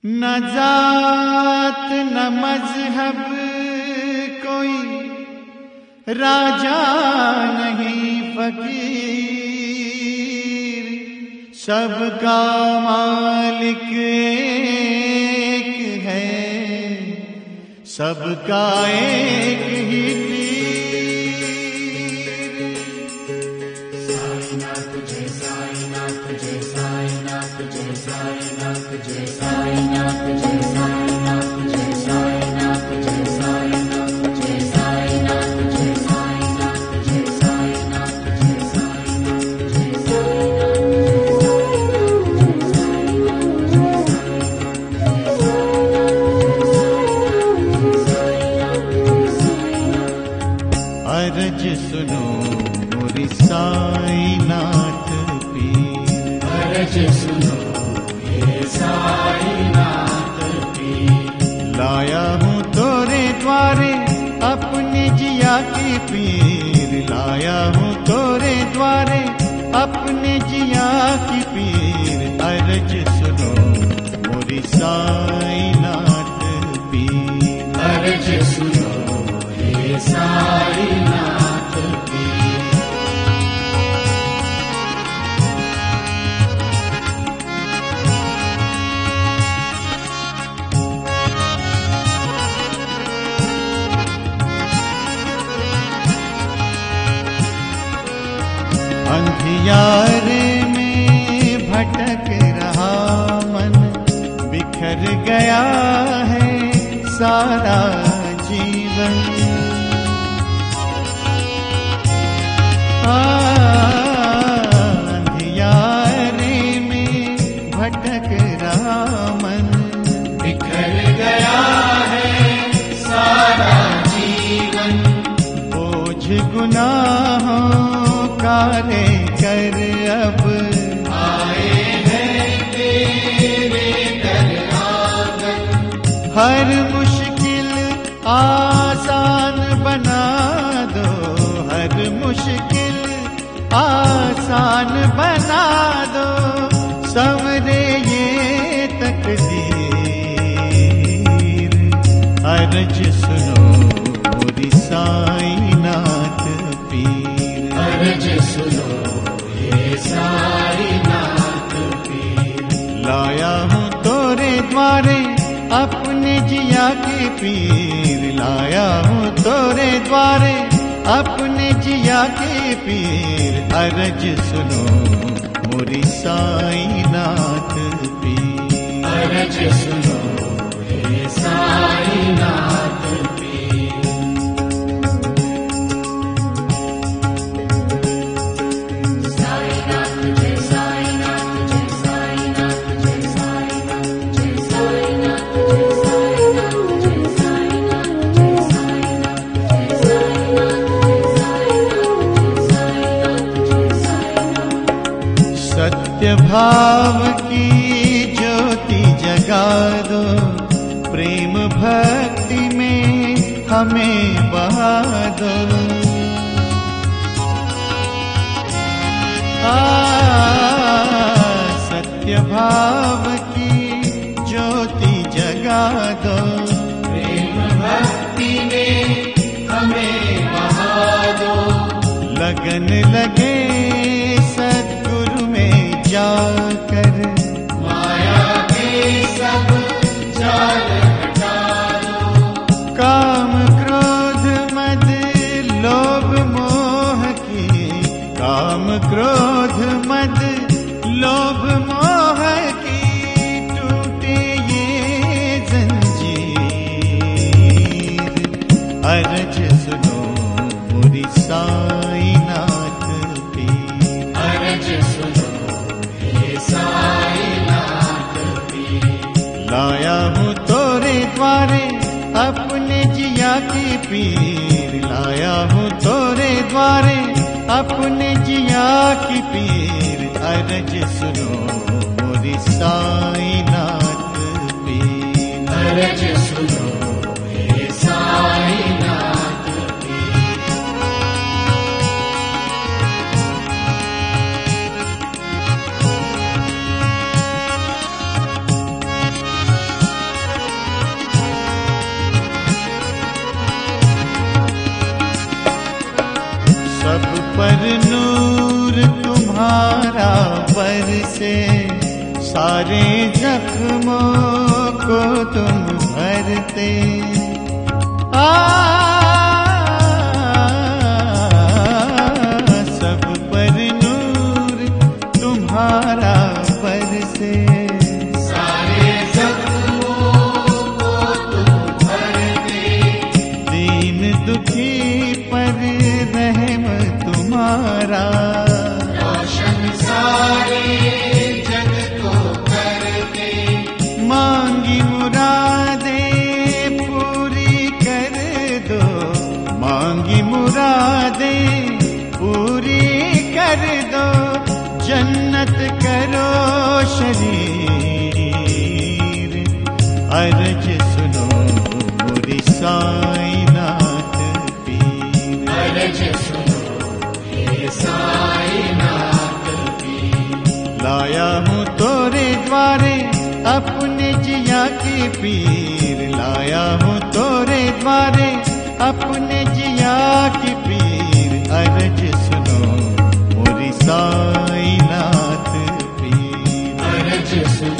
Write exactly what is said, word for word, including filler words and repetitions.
न जात न मजहब कोई राजा नहीं फकीर, सबका मालिक एक है, सबका एक ही साईनाथ जय साईनाथ जय साईनाथ जय साईनाथ जय साईनाथ जय साईनाथ जय साईनाथ जय साईनाथ जय साईनाथ जय साईनाथ जय साईनाथ जय साईनाथ। अरज सुनो मोरी साईनाथ पीर, अरज सुनो ये साईनाथ पीर, लाया हूँ तोरे द्वारे अपने जिया की पीर, लाया हूँ तोरे द्वारे अपने जिया की पीर। अरज सुनो मोरी साईनाथ पीर, अरज सुनो ये साईनाथ पीर। अंधियारे में भटक रहा मन, बिखर गया है सारा जीवन। अंधियारे में भटक रहा मन, बिखर गया है सारा जीवन। बोझ गुनाहों कारे कर अब आए हैं तेरे दर आंगन, हर मुश्किल आसान बना दो, हर मुश्किल आसान बना दो, संवरे ये तकदीर। अरज सुनो मोरी साईनाथ पीर, अरज सुनो ये साईनाथ पीर। लाया हूँ तोरे द्वारे अपने जिया के पीर, लाया हूँ तोरे द्वारे अपने जिया के पीर। अरज सुनो मोरी साईनाथ पीर, अरज सुनो ये साईनाथ पीर। साईनाथ जय साईनाथ जय साईनाथ जय साईनाथ जय साईनाथ जय साईनाथ जय साईनाथ जय साईनाथ जय साईनाथ। सत्य भाव की ज्योति जगा दो, प्रेम भक्ति में हमें बहा दो। आ, सत्य भाव की ज्योति जगा दो, प्रेम भक्ति में हमें बहा दो। लगन लगे सद्गुरु में जाकर, माया के सब जाल हटा दो। काम क्रोध मद लोभ मोह की, काम क्रोध मद लोभ मोह की, टूटे ये जंजीर। अरज सुनो मोरी साईनाथ पीर, अरज सुनो ये साईनाथ पीर। लाया हूँ तोरे द्वारे अपने जिया की पीर, लाया हूँ तोरे द्वारे अपने जिया की पीर। अरज सुनो मोरी साईनाथ पीर, अरज सुनो ये साईनाथ पीर। भर से सारे जख्मों को तुम भरते। आ सब पर नूर तुम्हारा बरसे। सारे जख्मों को तुम भरते। दीन दुखी पर रहम तुम्हारा। रोशन सारे जग को करते। मांगी मुरादें पूरी कर दो, मांगी मुरादें पूरी कर दो। जन्नत करो शरीर, अर्ज सुनो मुरी साईनाथ पीर। अर्ज सुनो हे साईनाथ पीर। लाया हूँ तोरे द्वारे अपने जिया की पीर। लाया हूँ तोरे द्वारे अपने जिया की पीर। अर्ज सुनो मोरी साईनाथ पीर। अर्ज सुनो